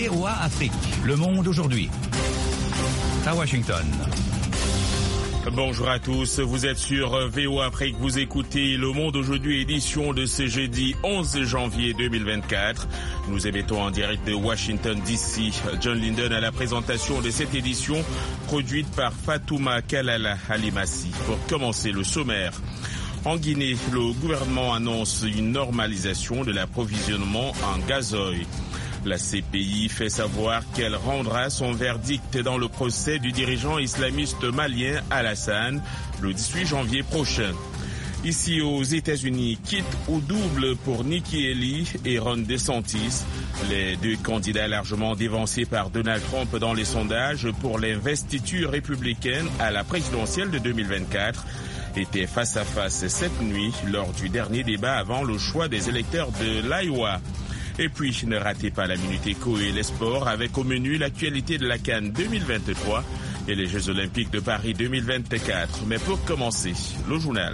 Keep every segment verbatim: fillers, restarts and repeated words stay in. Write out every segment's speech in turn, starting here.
V O A Afrique, Le Monde aujourd'hui. À Washington. Bonjour à tous, vous êtes sur V O A Afrique, vous écoutez Le Monde aujourd'hui, édition de ce jeudi onze janvier deux mille vingt-quatre. Nous émettons en direct de Washington D C. John Linden à la présentation de cette édition, produite par Fatouma Kalala Alimassi. Pour commencer le sommaire. En Guinée, le gouvernement annonce une normalisation de l'approvisionnement en gazoil. La C P I fait savoir qu'elle rendra son verdict dans le procès du dirigeant islamiste malien Alassane le dix-huit janvier prochain. Ici aux États-Unis, quitte ou double pour Nikki Haley et Ron DeSantis, les deux candidats largement dévancés par Donald Trump dans les sondages pour l'investiture républicaine à la présidentielle de deux mille vingt-quatre, étaient face à face cette nuit lors du dernier débat avant le choix des électeurs de l'Iowa. Et puis, ne ratez pas la Minute Éco et les sports avec au menu l'actualité de la CAN deux mille vingt-trois et les Jeux Olympiques de Paris deux mille vingt-quatre. Mais pour commencer, le journal.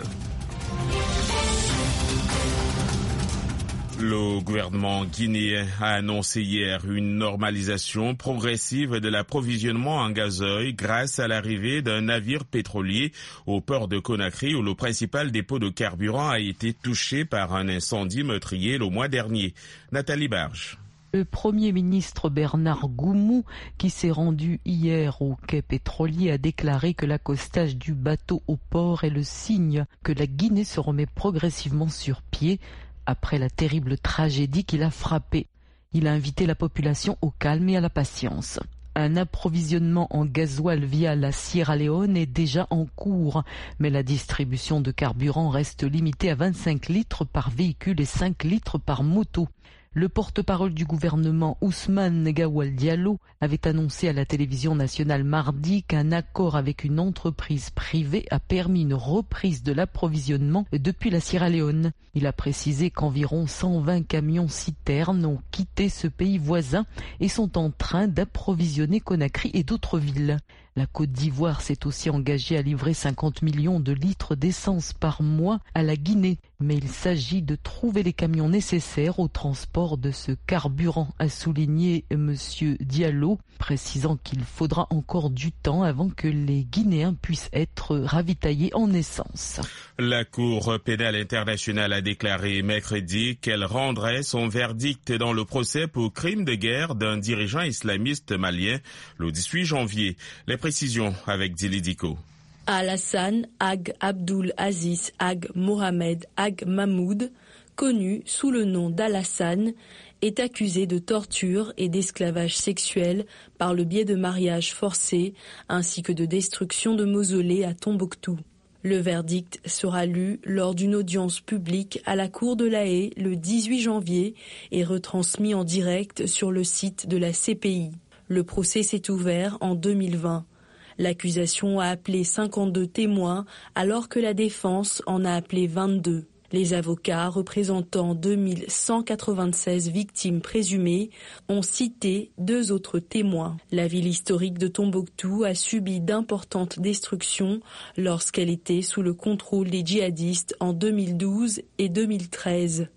Le gouvernement guinéen a annoncé hier une normalisation progressive de l'approvisionnement en gazoil grâce à l'arrivée d'un navire pétrolier au port de Conakry où le principal dépôt de carburant a été touché par un incendie meurtrier le mois dernier. Nathalie Barge. Le Premier ministre Bernard Goumou, qui s'est rendu hier au quai pétrolier, a déclaré que l'accostage du bateau au port est le signe que la Guinée se remet progressivement sur pied après la terrible tragédie qui l'a frappé. Il a invité la population au calme et à la patience. Un approvisionnement en gasoil via la Sierra Leone est déjà en cours, mais la distribution de carburant reste limitée à vingt-cinq litres par véhicule et cinq litres par moto. Le porte-parole du gouvernement, Ousmane Gawal Diallo, avait annoncé à la télévision nationale mardi qu'un accord avec une entreprise privée a permis une reprise de l'approvisionnement depuis la Sierra Leone. Il a précisé qu'environ cent vingt camions-citernes ont quitté ce pays voisin et sont en train d'approvisionner Conakry et d'autres villes. La Côte d'Ivoire s'est aussi engagée à livrer cinquante millions de litres d'essence par mois à la Guinée. Mais il s'agit de trouver les camions nécessaires au transport de ce carburant, a souligné M. Diallo, précisant qu'il faudra encore du temps avant que les Guinéens puissent être ravitaillés en essence. La Cour pénale internationale a déclaré mercredi qu'elle rendrait son verdict dans le procès pour crime de guerre d'un dirigeant islamiste malien le dix-huit janvier. Les précisions avec Dili Diko. Alassane Ag Abdul Aziz Ag Mohamed Ag Mahmoud, connu sous le nom d'Alassane, est accusé de torture et d'esclavage sexuel par le biais de mariages forcés ainsi que de destruction de mausolées à Tombouctou. Le verdict sera lu lors d'une audience publique à la Cour de La Haye le dix-huit janvier et retransmis en direct sur le site de la C P I. Le procès s'est ouvert en deux mille vingt. L'accusation a appelé cinquante-deux témoins alors que la défense en a appelé vingt-deux. Les avocats représentant deux mille cent quatre-vingt-seize victimes présumées ont cité deux autres témoins. La ville historique de Tombouctou a subi d'importantes destructions lorsqu'elle était sous le contrôle des djihadistes en deux mille douze et deux mille treize.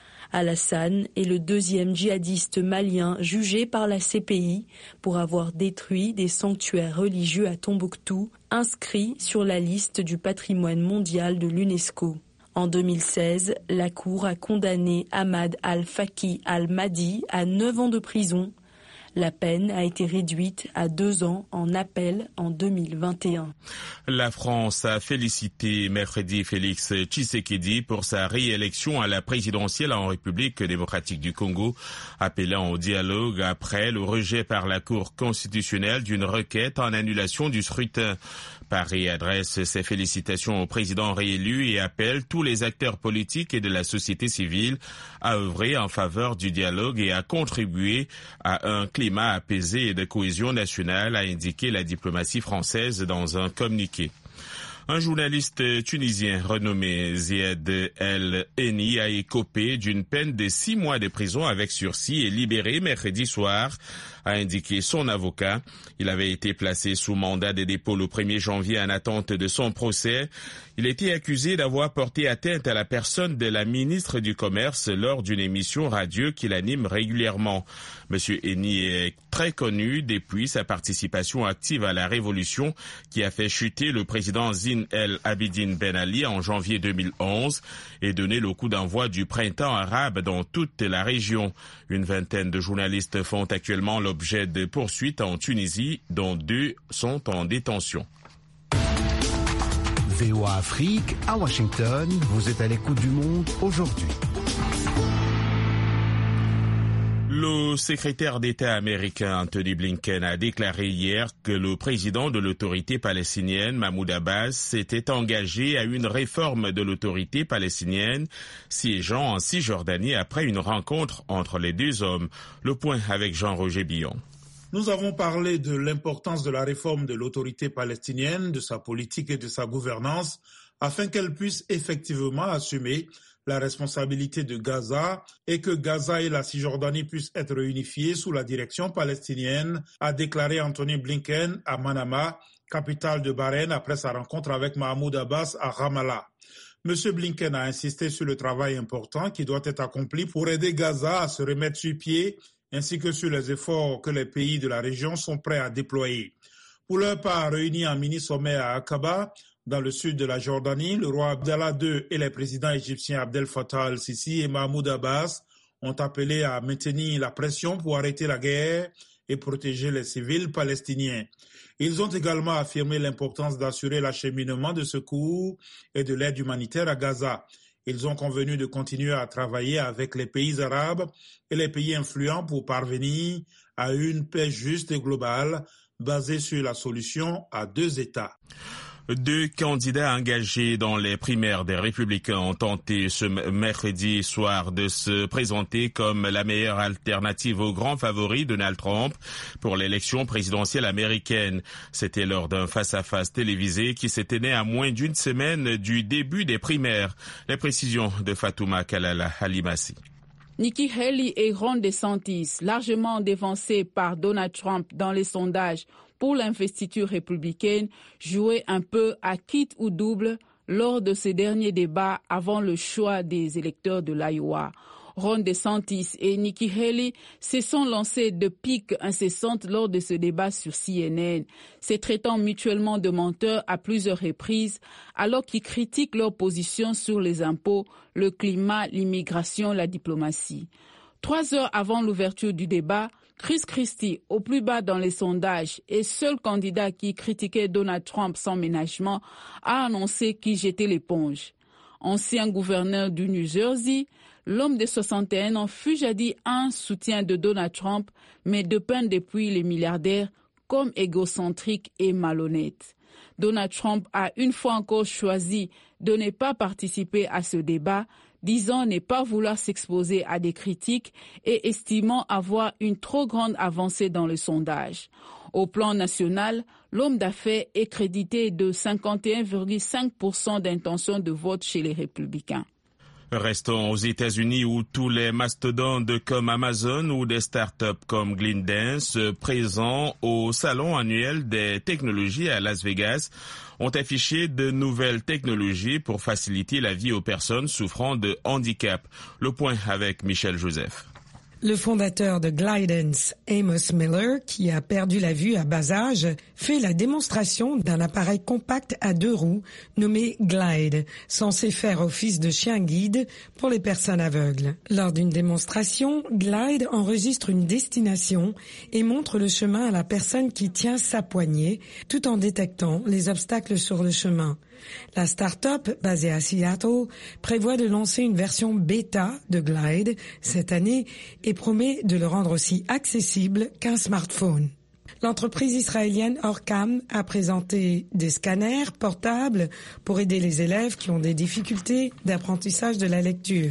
Alassane est le deuxième djihadiste malien jugé par la C P I pour avoir détruit des sanctuaires religieux à Tombouctou, inscrits sur la liste du patrimoine mondial de l'UNESCO. En deux mille seize, la Cour a condamné Ahmad al-Faqi al-Mahdi à neuf ans de prison. La peine a été réduite à deux ans en appel en deux mille vingt et un. La France a félicité mercredi Félix Tshisekedi pour sa réélection à la présidentielle en République démocratique du Congo, appelant au dialogue après le rejet par la Cour constitutionnelle d'une requête en annulation du scrutin. Paris adresse ses félicitations au président réélu et appelle tous les acteurs politiques et de la société civile à œuvrer en faveur du dialogue et à contribuer à un climat apaisé et de cohésion nationale, a indiqué la diplomatie française dans un communiqué. Un journaliste tunisien renommé Ziad El Eni a écopé d'une peine de six mois de prison avec sursis et libéré mercredi soir, a indiqué son avocat. Il avait été placé sous mandat de dépôt le premier janvier en attente de son procès. Il était accusé d'avoir porté atteinte à la personne de la ministre du Commerce lors d'une émission radio qu'il anime régulièrement. Monsieur Eni est très connu depuis sa participation active à la révolution qui a fait chuter le président Zine El Abidine Ben Ali en janvier deux mille onze et donné le coup d'envoi du printemps arabe dans toute la région. Une vingtaine de journalistes font actuellement l'objet de poursuites en Tunisie, dont deux sont en détention. V O A Afrique, à Washington, vous êtes à l'écoute du monde aujourd'hui. Le secrétaire d'État américain Anthony Blinken a déclaré hier que le président de l'autorité palestinienne, Mahmoud Abbas, s'était engagé à une réforme de l'autorité palestinienne siégeant en Cisjordanie après une rencontre entre les deux hommes. Le point avec Jean-Roger Billon. Nous avons parlé de l'importance de la réforme de l'autorité palestinienne, de sa politique et de sa gouvernance, afin qu'elle puisse effectivement assumer la responsabilité de Gaza et que Gaza et la Cisjordanie puissent être réunifiés sous la direction palestinienne, a déclaré Anthony Blinken à Manama, capitale de Bahreïn, après sa rencontre avec Mahmoud Abbas à Ramallah. M. Blinken a insisté sur le travail important qui doit être accompli pour aider Gaza à se remettre sur pied, ainsi que sur les efforts que les pays de la région sont prêts à déployer. Pour leur part, réunis en mini-sommet à Aqaba, dans le sud de la Jordanie, le roi Abdallah deux et les présidents égyptiens Abdel Fattah al-Sisi et Mahmoud Abbas ont appelé à maintenir la pression pour arrêter la guerre et protéger les civils palestiniens. Ils ont également affirmé l'importance d'assurer l'acheminement de secours et de l'aide humanitaire à Gaza. Ils ont convenu de continuer à travailler avec les pays arabes et les pays influents pour parvenir à une paix juste et globale basée sur la solution à deux États. Deux candidats engagés dans les primaires des Républicains ont tenté ce mercredi soir de se présenter comme la meilleure alternative au grand favori Donald Trump pour l'élection présidentielle américaine. C'était lors d'un face-à-face télévisé qui s'est tenu à moins d'une semaine du début des primaires. Les précisions de Fatouma Kalala Halimasi. Nikki Haley et Ron DeSantis, largement dévancés par Donald Trump dans les sondages pour l'investiture républicaine, jouaient un peu à quitte ou double lors de ces derniers débats avant le choix des électeurs de l'Iowa. Ron DeSantis et Nikki Haley se sont lancés de piques incessantes lors de ce débat sur C N N, se traitant mutuellement de menteurs à plusieurs reprises, alors qu'ils critiquent leur position sur les impôts, le climat, l'immigration, la diplomatie. Trois heures avant l'ouverture du débat, Chris Christie, au plus bas dans les sondages et seul candidat qui critiquait Donald Trump sans ménagement, a annoncé qu'il jetait l'éponge. Ancien gouverneur du New Jersey, l'homme de soixante et un ans fut jadis un soutien de Donald Trump, mais dépeint depuis les milliardaires comme égocentrique et malhonnête. Donald Trump a une fois encore choisi de ne pas participer à ce débat, disant ne pas vouloir s'exposer à des critiques et estimant avoir une trop grande avancée dans le sondage. Au plan national, l'homme d'affaires est crédité de cinquante et un virgule cinq pour cent d'intention de vote chez les républicains. Restons aux États-Unis où tous les mastodontes comme Amazon ou des startups comme Glendance, présents au salon annuel des technologies à Las Vegas, ont affiché de nouvelles technologies pour faciliter la vie aux personnes souffrant de handicap. Le point avec Michel Joseph. Le fondateur de Glidance, Amos Miller, qui a perdu la vue à bas âge, fait la démonstration d'un appareil compact à deux roues nommé Glide, censé faire office de chien guide pour les personnes aveugles. Lors d'une démonstration, Glide enregistre une destination et montre le chemin à la personne qui tient sa poignée, tout en détectant les obstacles sur le chemin. La start-up, basée à Seattle, prévoit de lancer une version bêta de Glide cette année et promet de le rendre aussi accessible qu'un smartphone. L'entreprise israélienne Orcam a présenté des scanners portables pour aider les élèves qui ont des difficultés d'apprentissage de la lecture.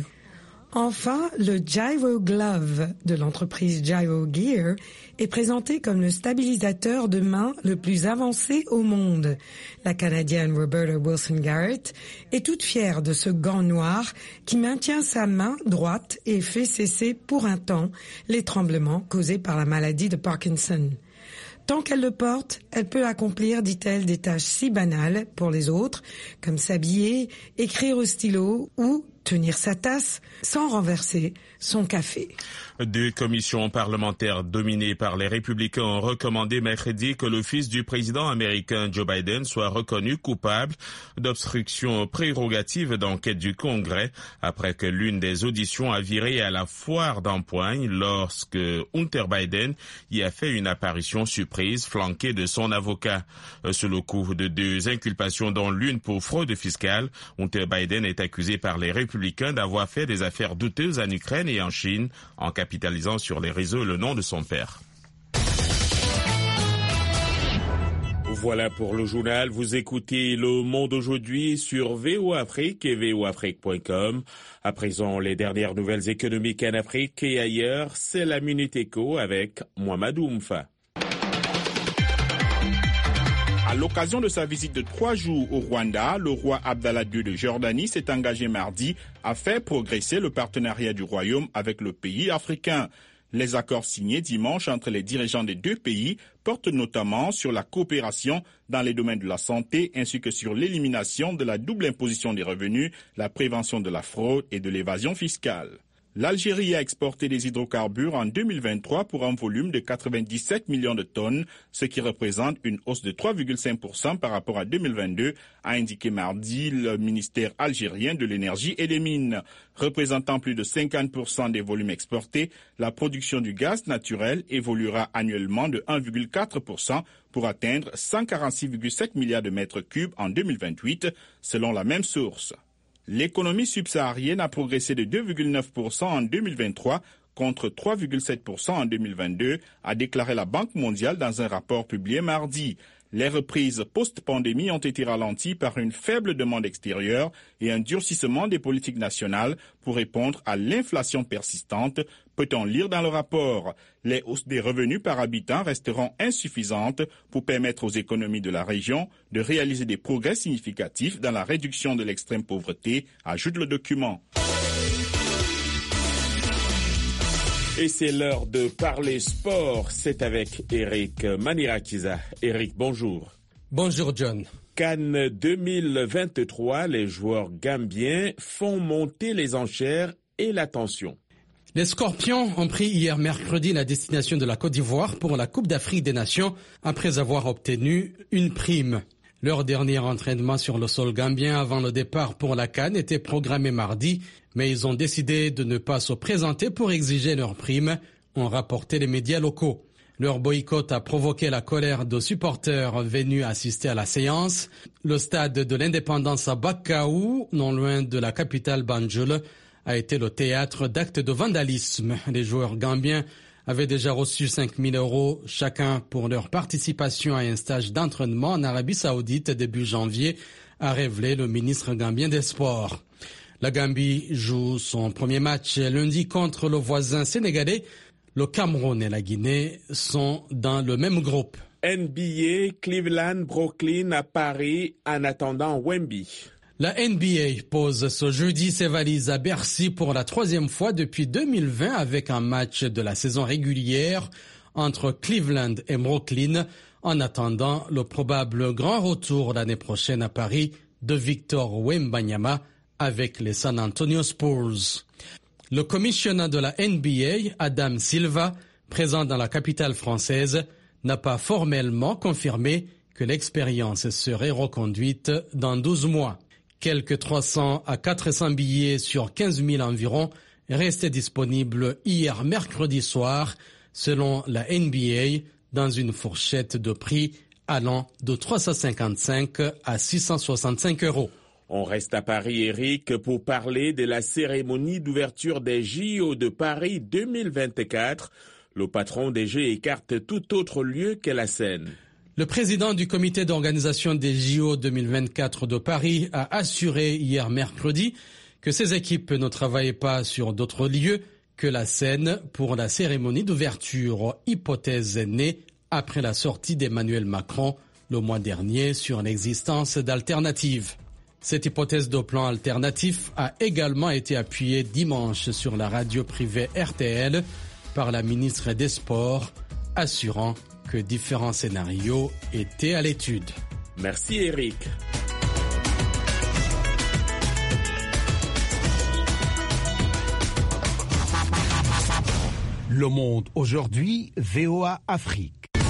Enfin, le Gyro Glove de l'entreprise Gyro Gear est présenté comme le stabilisateur de main le plus avancé au monde. La Canadienne Roberta Wilson-Garrett est toute fière de ce gant noir qui maintient sa main droite et fait cesser pour un temps les tremblements causés par la maladie de Parkinson. Tant qu'elle le porte, elle peut accomplir, dit-elle, des tâches si banales pour les autres, comme s'habiller, écrire au stylo ou tenir sa tasse sans renverser son café. Deux commissions parlementaires dominées par les Républicains ont recommandé mercredi que le fils du président américain Joe Biden soit reconnu coupable d'obstruction prérogative d'enquête du Congrès après que l'une des auditions a viré à la foire d'empoigne lorsque Hunter Biden y a fait une apparition surprise flanquée de son avocat. Sous le coup de deux inculpations dont l'une pour fraude fiscale, Hunter Biden est accusé par les Républicains d'avoir fait des affaires douteuses en Ukraine et en Chine en capitalisant sur les réseaux le nom de son père. Voilà pour le journal. Vous écoutez Le Monde aujourd'hui sur V O Afrique et V O Afrique point com. À présent, les dernières nouvelles économiques en Afrique et ailleurs, c'est la Minute Éco avec Mohamedou Oumfa. À l'occasion de sa visite de trois jours au Rwanda, le roi Abdallah deux de Jordanie s'est engagé mardi à faire progresser le partenariat du royaume avec le pays africain. Les accords signés dimanche entre les dirigeants des deux pays portent notamment sur la coopération dans les domaines de la santé ainsi que sur l'élimination de la double imposition des revenus, la prévention de la fraude et de l'évasion fiscale. L'Algérie a exporté des hydrocarbures en deux mille vingt-trois pour un volume de quatre-vingt-dix-sept millions de tonnes, ce qui représente une hausse de trois virgule cinq pour cent par rapport à deux mille vingt-deux, a indiqué mardi le ministère algérien de l'énergie et des mines. Représentant plus de cinquante pour cent des volumes exportés, la production du gaz naturel évoluera annuellement de un virgule quatre pour cent pour atteindre cent quarante-six virgule sept milliards de mètres cubes en deux mille vingt-huit, selon la même source. L'économie subsaharienne a progressé de deux virgule neuf pour cent en deux mille vingt-trois contre trois virgule sept pour cent en deux mille vingt-deux, a déclaré la Banque mondiale dans un rapport publié mardi. Les reprises post-pandémie ont été ralenties par une faible demande extérieure et un durcissement des politiques nationales pour répondre à l'inflation persistante, peut-on lire dans le rapport. Les hausses des revenus par habitant resteront insuffisantes pour permettre aux économies de la région de réaliser des progrès significatifs dans la réduction de l'extrême pauvreté, ajoute le document. Et c'est l'heure de parler sport. C'est avec Eric Manirakiza. Eric, bonjour. Bonjour, John. Cannes deux mille vingt-trois, les joueurs gambiens font monter les enchères et la tension. Les Scorpions ont pris hier mercredi la destination de la Côte d'Ivoire pour la Coupe d'Afrique des Nations après avoir obtenu une prime. Leur dernier entraînement sur le sol gambien avant le départ pour la CAN était programmé mardi, mais ils ont décidé de ne pas se présenter pour exiger leur prime, ont rapporté les médias locaux. Leur boycott a provoqué la colère de supporters venus assister à la séance. Le stade de l'Indépendance à Bakaou, non loin de la capitale Banjul, a été le théâtre d'actes de vandalisme. Les joueurs gambiens avaient déjà reçu cinq mille euros chacun pour leur participation à un stage d'entraînement en Arabie Saoudite début janvier, a révélé le ministre gambien des Sports. La Gambie joue son premier match lundi contre le voisin sénégalais. Le Cameroun et la Guinée sont dans le même groupe. N B A, Cleveland, Brooklyn à Paris en attendant Wemby. La N B A pose ce jeudi ses valises à Bercy pour la troisième fois depuis deux mille vingt avec un match de la saison régulière entre Cleveland et Brooklyn en attendant le probable grand retour l'année prochaine à Paris de Victor Wembanyama avec les San Antonio Spurs. Le commissaire de la N B A, Adam Silva, présent dans la capitale française, n'a pas formellement confirmé que l'expérience serait reconduite dans douze mois. Quelques trois cents à quatre cents billets sur quinze mille environ restaient disponibles hier mercredi soir, selon la N B A, dans une fourchette de prix allant de trois cent cinquante-cinq à six cent soixante-cinq euros. On reste à Paris, Eric, pour parler de la cérémonie d'ouverture des J O de Paris deux mille vingt-quatre. Le patron des Jeux écarte tout autre lieu que la scène. Le président du comité d'organisation des J O deux mille vingt-quatre de Paris a assuré hier mercredi que ses équipes ne travaillaient pas sur d'autres lieux que la scène pour la cérémonie d'ouverture, hypothèse née après la sortie d'Emmanuel Macron le mois dernier sur l'existence d'alternatives. Cette hypothèse de plan alternatif a également été appuyée dimanche sur la radio privée R T L par la ministre des Sports, assurant que que différents scénarios étaient à l'étude. Merci Eric. Le Monde aujourd'hui, V O A Afrique.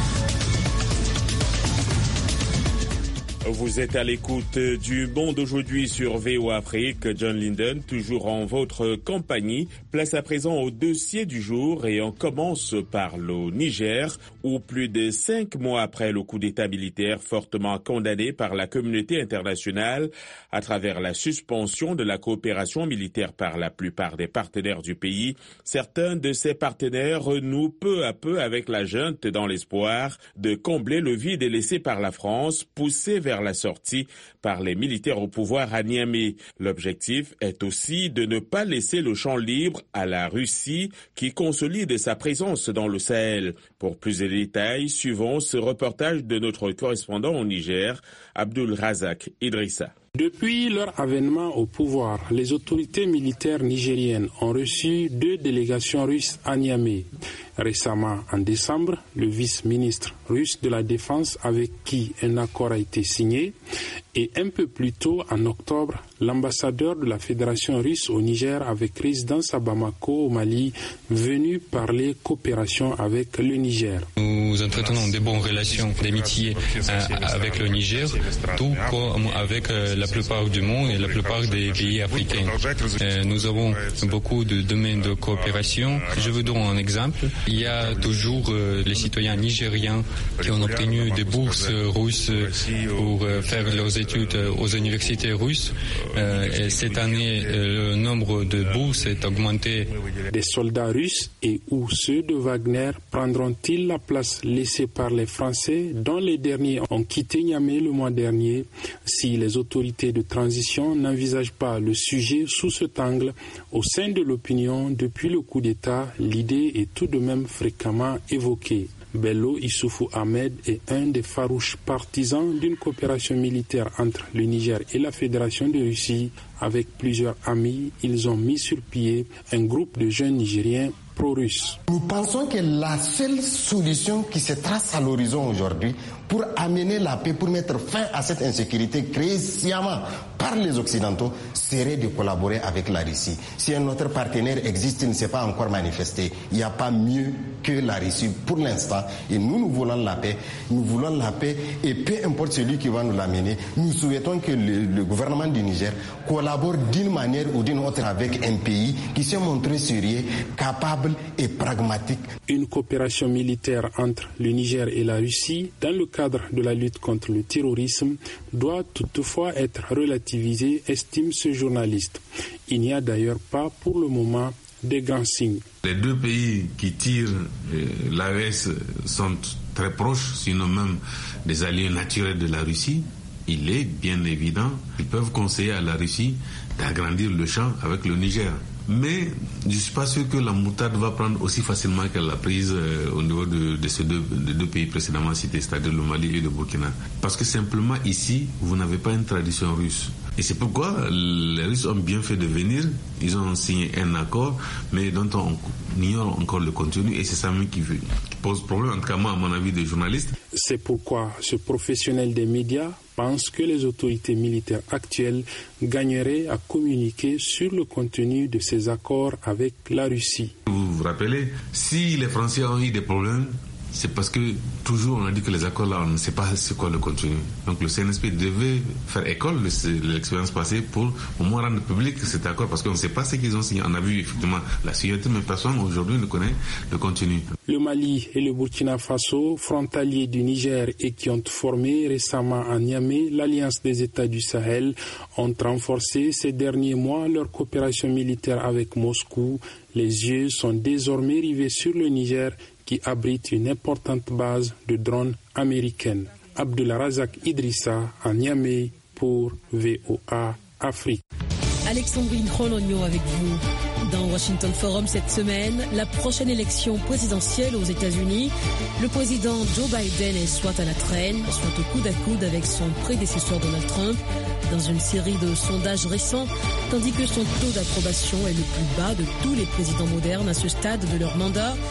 Vous êtes à l'écoute du Monde aujourd'hui sur V O A Afrique. John Linden, toujours en votre compagnie. Place à présent au dossier du jour et on commence par le Niger, où plus de cinq mois après le coup d'État militaire fortement condamné par la communauté internationale, à travers la suspension de la coopération militaire par la plupart des partenaires du pays, certains de ces partenaires renouent peu à peu avec la junte dans l'espoir de combler le vide laissé par la France, poussé vers la sortie par les militaires au pouvoir à Niamey. L'objectif est aussi de ne pas laisser le champ libre à la Russie qui consolide sa présence dans le Sahel. Pour plus de détails, suivons ce reportage de notre correspondant au Niger, Abdul Razak Idrissa. Depuis leur avènement au pouvoir, les autorités militaires nigériennes ont reçu deux délégations russes à Niamey. Récemment, en décembre, le vice-ministre russe de la Défense avec qui un accord a été signé et un peu plus tôt, en octobre, l'ambassadeur de la Fédération russe au Niger avec résidence à Bamako au Mali, venu parler coopération avec le Niger. Nous entretenons de bonnes relations d'amitié euh, avec le Niger, tout comme avec euh, la plupart du monde et la plupart des pays africains. Euh, nous avons beaucoup de domaines de coopération. Je vous donne un exemple. Il y a toujours euh, les citoyens nigériens qui ont obtenu des bourses russes pour euh, faire leurs études aux universités russes. Euh, et cette année, euh, le nombre de bourses est augmenté. Des soldats russes et ou ceux de Wagner prendront-ils la place laissée par les Français, dont les derniers ont quitté Niamey le mois dernier, si les autorités de transition n'envisagent pas le sujet sous cet angle? Au sein de l'opinion, depuis le coup d'État, l'idée est tout de même fréquemment évoquée. Bello Issoufou Ahmed est un des farouches partisans d'une coopération militaire entre le Niger et la Fédération de Russie. Avec plusieurs amis, ils ont mis sur pied un groupe de jeunes Nigériens pro-russes. Nous pensons que la seule solution qui se trace à l'horizon aujourd'hui pour amener la paix, pour mettre fin à cette insécurité créée sciemment par les Occidentaux, serait de collaborer avec la Russie. Si un autre partenaire existe, il ne s'est pas encore manifesté. Il n'y a pas mieux que la Russie pour l'instant. Et nous, nous voulons la paix. Nous voulons la paix et peu importe celui qui va nous l'amener, nous souhaitons que le, le gouvernement du Niger collabore d'une manière ou d'une autre avec un pays qui s'est montré sérieux, capable et pragmatique. Une coopération militaire entre le Niger et la Russie dans le cadre de la lutte contre le terrorisme doit toutefois être relativisée, estime ce journaliste. Il n'y a d'ailleurs pas pour le moment de grands signes. Les deux pays qui tirent euh, l'A E S sont très proches, sinon même des alliés naturels de la Russie. Il est bien évident qu'ils peuvent conseiller à la Russie d'agrandir le champ avec le Niger. Mais je ne suis pas sûr que la moutarde va prendre aussi facilement qu'elle l'a prise euh, au niveau de, de ces deux, de deux pays précédemment cités, c'est-à-dire le Mali et le Burkina. Parce que simplement ici, vous n'avez pas une tradition russe. Et c'est pourquoi les Russes ont bien fait de venir. Ils ont signé un accord, mais dont on ignore encore le contenu. Et c'est ça même qui, qui pose problème, en tout cas moi, à mon avis, des journalistes. C'est pourquoi ce professionnel des médias pense que les autorités militaires actuelles gagneraient à communiquer sur le contenu de ces accords avec la Russie. Vous vous rappelez, si les Français ont eu des problèmes, c'est parce que toujours on a dit que les accords là, on ne sait pas c'est quoi le contenu. Donc le C N S P devait faire école de l'expérience passée pour au moins rendre public cet accord parce qu'on ne sait pas ce qu'ils ont signé. On a vu effectivement la signature, mais personne aujourd'hui ne connaît le contenu. Le Mali et le Burkina Faso, frontaliers du Niger et qui ont formé récemment à Niamey l'Alliance des États du Sahel, ont renforcé ces derniers mois leur coopération militaire avec Moscou. Les yeux sont désormais rivés sur le Niger qui abrite une importante base de drones américaines. Abdulrazak Idrissa à Niamey pour V O A Afrique. Alexandrine Rologno avec vous. Dans Washington Forum cette semaine, la prochaine élection présidentielle aux États-Unis, le président Joe Biden est soit à la traîne, soit au coude à coude avec son prédécesseur Donald Trump dans une série de sondages récents, tandis que son taux d'approbation est le plus bas de tous les présidents modernes à ce stade de leur mandat.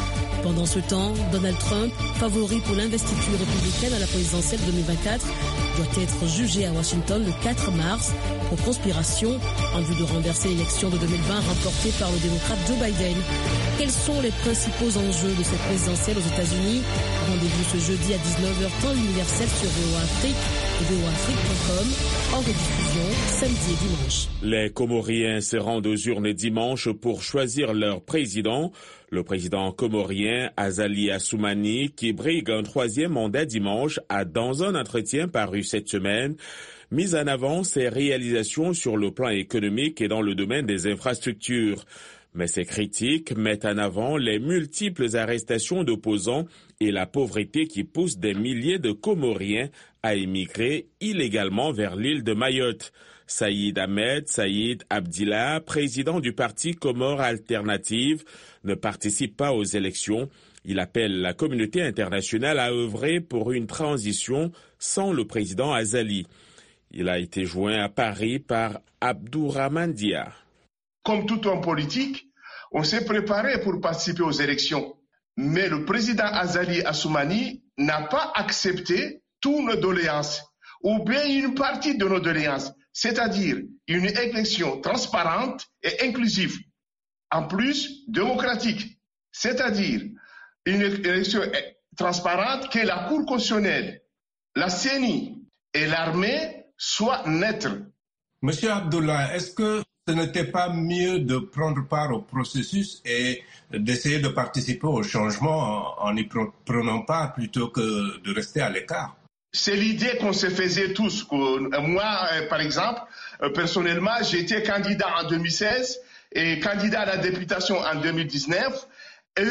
Pendant ce temps, Donald Trump, favori pour l'investiture républicaine à la présidentielle deux mille vingt-quatre, doit être jugé à Washington le quatre mars pour conspiration en vue de renverser l'élection de deux mille vingt remportée par le démocrate Joe Biden. Quels sont les principaux enjeux de cette présidentielle aux États-Unis? Rendez-vous ce jeudi à dix-neuf heures temps universel sur V O A Afrique et V O A Afrique point com, en rediffusion samedi et dimanche. Les Comoriens se rendent aux urnes dimanche pour choisir leur président. Le président comorien Azali Assoumani, qui brigue un troisième mandat dimanche, a dans un entretien paru cette semaine mis en avant ses réalisations sur le plan économique et dans le domaine des infrastructures. Mais ces critiques mettent en avant les multiples arrestations d'opposants et la pauvreté qui pousse des milliers de Comoriens à émigrer illégalement vers l'île de Mayotte. Saïd Ahmed Saïd Abdillah, président du parti Comore Alternative, ne participe pas aux élections. Il appelle la communauté internationale à œuvrer pour une transition sans le président Azali. Il a été joint à Paris par Abdourahmane Dia. Comme tout homme politique, on s'est préparé pour participer aux élections. Mais le président Azali Assoumani n'a pas accepté toutes nos doléances, ou bien une partie de nos doléances, c'est-à-dire une élection transparente et inclusive, en plus démocratique, c'est-à-dire une élection transparente que la Cour constitutionnelle, la C E N I et l'armée soient neutres. Monsieur Abdullah, est-ce que ce n'était pas mieux de prendre part au processus et d'essayer de participer au changement en y prenant part plutôt que de rester à l'écart? C'est l'idée qu'on se faisait tous. Moi, par exemple, personnellement, j'ai été candidat en deux mille seize et candidat à la députation en deux mille dix-neuf. Et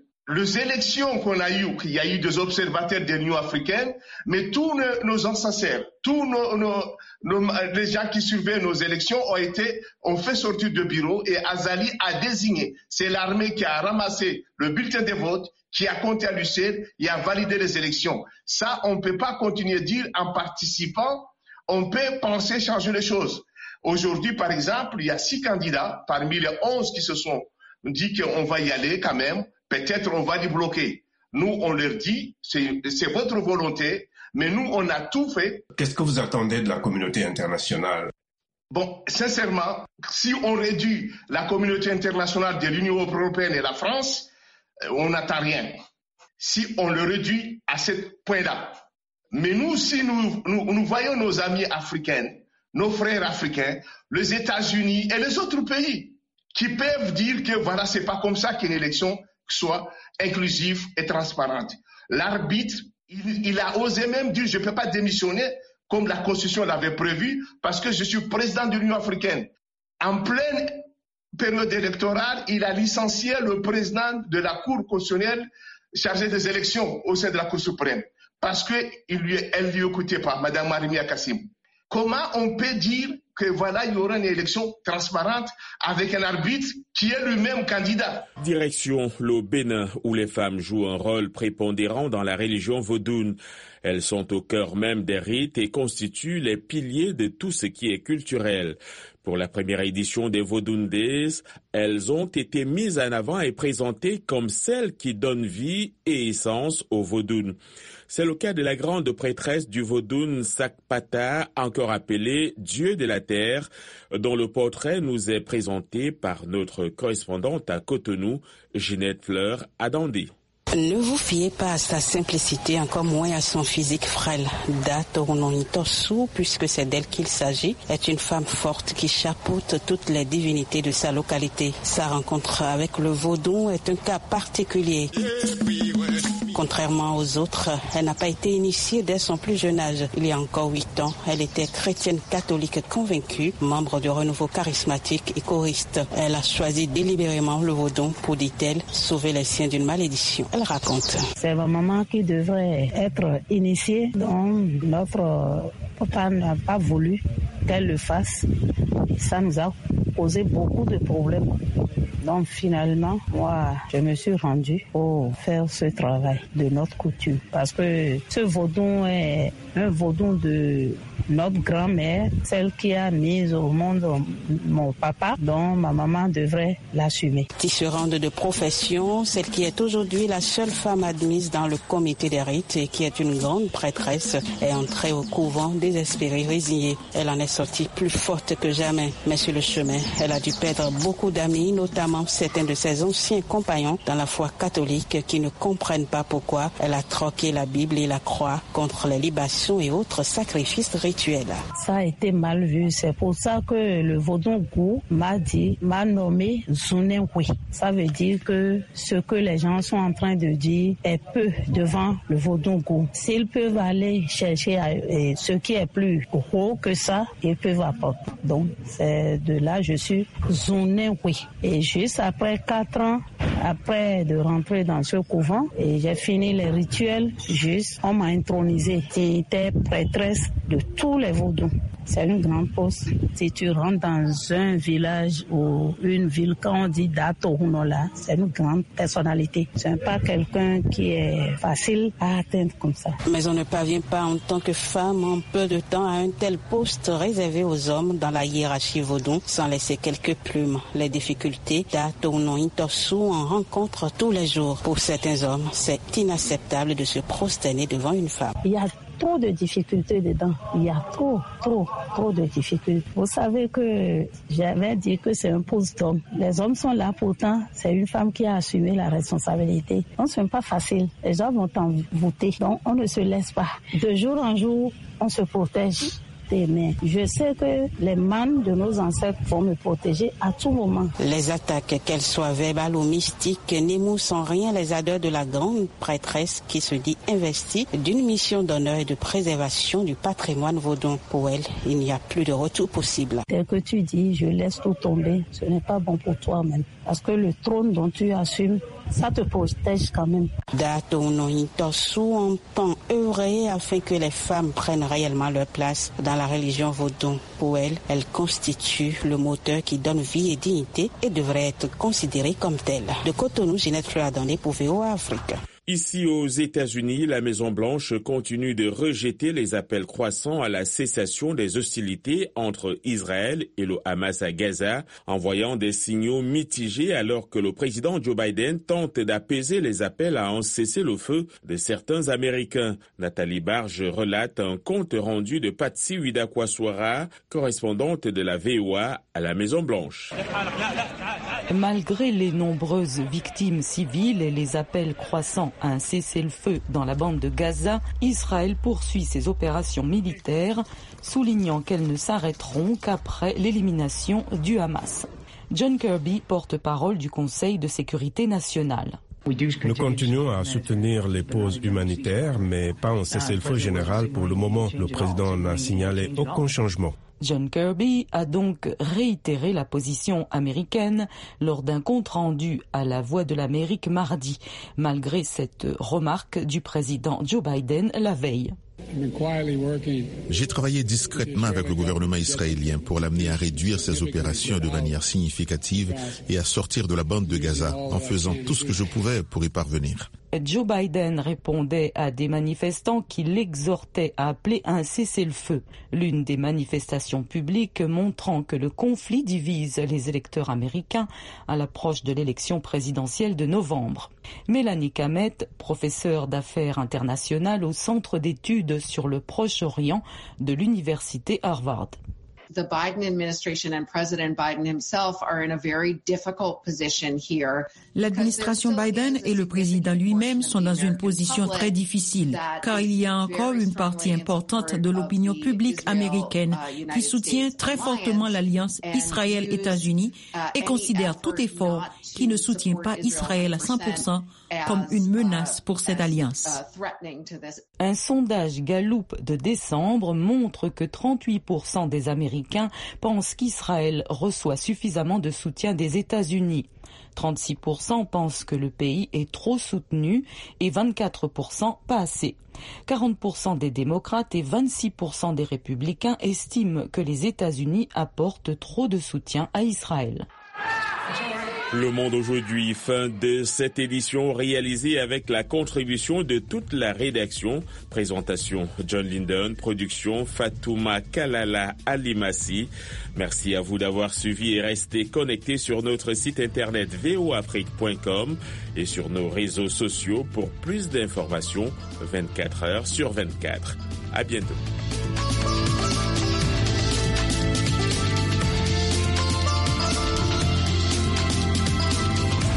les élections qu'on a eues, il y a eu des observateurs de l'Union africaine, mais tous nos, nos ancêtres, tous nos, nos, nos, les gens qui surveillent nos élections ont été, ont fait sortir de bureau et Azali a désigné. C'est l'armée qui a ramassé le bulletin de vote, qui a compté à l'U C N et a validé les élections. Ça, on ne peut pas continuer à dire en participant, on peut penser changer les choses. Aujourd'hui, par exemple, il y a six candidats parmi les onze qui se sont dit qu'on va y aller quand même. Peut-être on va les bloquer. Nous, on leur dit, c'est, c'est votre volonté, mais nous, on a tout fait. Qu'est-ce que vous attendez de la communauté internationale? Bon, sincèrement, si on réduit la communauté internationale de l'Union européenne et la France, on n'attend rien. Si on le réduit à ce point-là. Mais nous, si nous, nous, nous voyons nos amis africains, nos frères africains, les États-Unis et les autres pays qui peuvent dire que voilà, c'est pas comme ça qu'une élection soit inclusive et transparente. L'arbitre, il, il a osé même dire je ne peux pas démissionner comme la Constitution l'avait prévu parce que je suis président de l'Union africaine. En pleine période électorale, il a licencié le président de la Cour constitutionnelle chargée des élections au sein de la Cour suprême parce qu'elle ne lui écoutait pas, Mme Marimia Kassim. Comment on peut dire que voilà, il y aura une élection transparente avec un arbitre qui est lui-même candidat? Direction le Bénin, où les femmes jouent un rôle prépondérant dans la religion vaudoune. Elles sont au cœur même des rites et constituent les piliers de tout ce qui est culturel. Pour la première édition des Vodun Days, elles ont été mises en avant et présentées comme celles qui donnent vie et essence au Vodun. C'est le cas de la grande prêtresse du Vodun Sakpata, encore appelée Dieu de la Terre, dont le portrait nous est présenté par notre correspondante à Cotonou, Ginette Fleur Adandé. Ne vous fiez pas à sa simplicité, encore moins à son physique frêle. Datoronitosu, puisque c'est d'elle qu'il s'agit, est une femme forte qui chapeaute toutes les divinités de sa localité. Sa rencontre avec le vaudou est un cas particulier. Contrairement aux autres, elle n'a pas été initiée dès son plus jeune âge. Il y a encore huit ans, elle était chrétienne catholique convaincue, membre du renouveau charismatique et choriste. Elle a choisi délibérément le vaudou pour, dit-elle, sauver les siens d'une malédiction. Elle raconte. C'est ma maman qui devrait être initiée, donc notre papa n'a pas voulu qu'elle le fasse. Ça nous a posé beaucoup de problèmes. Donc finalement, moi, je me suis rendue pour faire ce travail de notre coutume. Parce que ce vaudou est un vaudou de notre grand-mère, celle qui a mis au monde mon papa, dont ma maman devrait l'assumer. Tisserande de profession, celle qui est aujourd'hui la seule femme admise dans le comité des rites et qui est une grande prêtresse, est entrée au couvent désespérée, résignée. Elle en est sortie plus forte que jamais. Mais sur le chemin, elle a dû perdre beaucoup d'amis, notamment certains de ses anciens compagnons dans la foi catholique qui ne comprennent pas pourquoi elle a troqué la Bible et la croix contre les libations et autres sacrifices rituels. Ça a été mal vu. C'est pour ça que le Vodongou m'a dit, m'a nommé Zunenwe. Ça veut dire que ce que les gens sont en train de dire est peu devant le Vodongou. S'ils peuvent aller chercher à, et ce qui est plus gros que ça, ils peuvent apporter. Donc, c'est de là je suis Zunenwe. Et juste après quatre ans, après de rentrer dans ce couvent, et j'ai fini les rituels, juste, on m'a intronisé. J'étais prêtresse de tous les vaudous. C'est une grande poste. Si tu rentres dans un village ou une ville, quand on dit Dato Hunola, c'est une grande personnalité. Ce n'est pas quelqu'un qui est facile à atteindre comme ça. Mais on ne parvient pas en tant que femme en peu de temps à un tel poste réservé aux hommes dans la hiérarchie vaudou sans laisser quelques plumes. Les difficultés Dato Hunointosu en rencontrent tous les jours. Pour certains hommes, c'est inacceptable de se prosterner devant une femme. Il y a trop de difficultés dedans. Il y a trop, trop, trop de difficultés. Vous savez que j'avais dit que c'est un poste d'homme. Les hommes sont là, pourtant, c'est une femme qui a assumé la responsabilité. Donc, ce n'est pas facile. Les gens vont t'envoûter. Donc, on ne se laisse pas. De jour en jour, on se protège. Mais je sais que les mannes de nos ancêtres vont me protéger à tout moment. Les attaques, qu'elles soient verbales ou mystiques, n'émoussent en rien les ardeurs de la grande prêtresse qui se dit investie d'une mission d'honneur et de préservation du patrimoine vaudou. Pour elle, il n'y a plus de retour possible. Dès que tu dis je laisse tout tomber, ce n'est pas bon pour toi-même. Parce que le trône dont tu assumes, ça te protège quand même. Dato Hunointosu entend œuvrer afin que les femmes prennent réellement leur place dans la religion vaudou. Pour elle, elle constitue le moteur qui donne vie et dignité et devrait être considérée comme telle. De Cotonou, Ginette Fleur-Adandé pour V O A Afrique. Ici aux États-Unis, la Maison-Blanche continue de rejeter les appels croissants à la cessation des hostilités entre Israël et le Hamas à Gaza, envoyant des signaux mitigés alors que le président Joe Biden tente d'apaiser les appels à un cessez-le-feu de certains Américains. Nathalie Barge relate un compte rendu de Patsy Widakwaswara, correspondante de la V O A à la Maison-Blanche. Malgré les nombreuses victimes civiles et les appels croissants à un cessez-le-feu dans la bande de Gaza, Israël poursuit ses opérations militaires, soulignant qu'elles ne s'arrêteront qu'après l'élimination du Hamas. John Kirby, porte-parole du Conseil de sécurité nationale. Nous continuons à soutenir les pauses humanitaires, mais pas un cessez-le-feu général pour le moment. Le président n'a signalé aucun changement. John Kirby a donc réitéré la position américaine lors d'un compte rendu à la Voix de l'Amérique mardi, malgré cette remarque du président Joe Biden la veille. J'ai travaillé discrètement avec le gouvernement israélien pour l'amener à réduire ses opérations de manière significative et à sortir de la bande de Gaza en faisant tout ce que je pouvais pour y parvenir. Joe Biden répondait à des manifestants qui l'exhortaient à appeler un cessez-le-feu. L'une des manifestations publiques montrant que le conflit divise les électeurs américains à l'approche de l'élection présidentielle de novembre. Mélanie Kamet, professeure d'affaires internationales au Centre d'études sur le Proche-Orient de l'Université Harvard. The Biden administration and President Biden himself are in a very difficult position here. L'administration Biden et le président lui-même sont dans une position très difficile, car il y a encore une partie importante de l'opinion publique américaine qui soutient très fortement l'alliance Israël-États-Unis et considère tout effort qui ne soutient pas Israël à cent pour cent comme une menace pour cette alliance. Un sondage Gallup de décembre montre que trente-huit pour cent des Américains pensent qu'Israël reçoit suffisamment de soutien des États-Unis. trente-six pour cent pensent que le pays est trop soutenu et vingt-quatre pour cent pas assez. quarante pour cent des démocrates et vingt-six pour cent des républicains estiment que les États-Unis apportent trop de soutien à Israël. Le Monde aujourd'hui, fin de cette édition réalisée avec la contribution de toute la rédaction. Présentation John Linden, production Fatouma Kalala Alimassi. Merci à vous d'avoir suivi et resté connectés sur notre site internet v o afrique point com et sur nos réseaux sociaux pour plus d'informations vingt-quatre heures sur vingt-quatre. À bientôt.